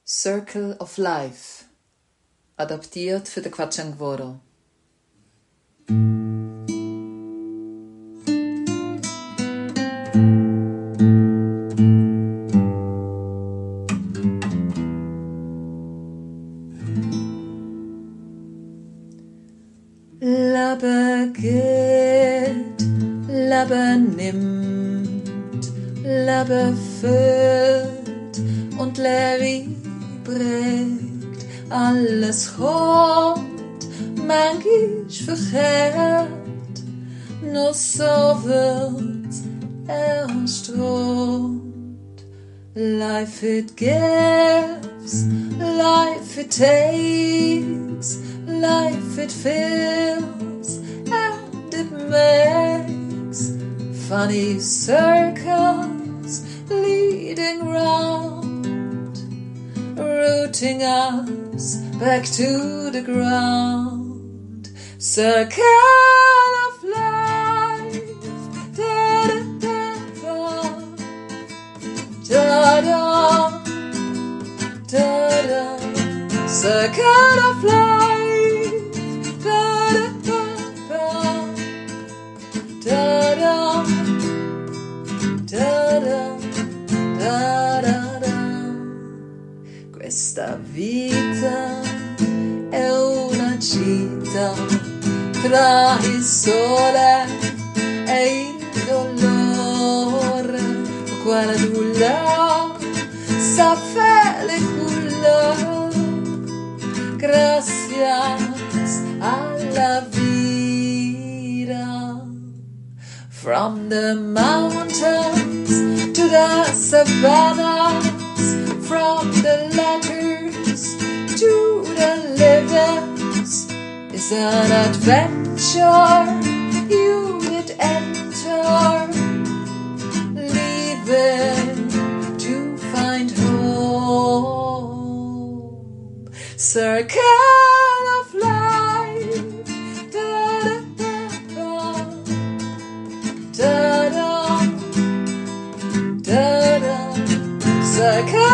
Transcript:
Circle of Life, adaptiert für den Quatschangworo. Labbe geht, Labbe nimmt, Labbe füllt und Levi bringt alles rund, manchmal verkehrt, nur so wird's erst rund. Life it gives, life it takes, life it fills and it makes funny circles leading round, rooting us back to the ground. Circle of life, da-da-da-da, da-da, da-da, circle of life, da-da-da-da, da-da, da-da, da-da-da. Questa vita è una gita tra il sole e il dolore, quella nulla sa fare culla, gracias alla vida. From the mountains to the savannas, from the letters to the livings, is an adventure you would enter, leaving to find home. Circle of life, da-da-da-da, da-da, da-da, circle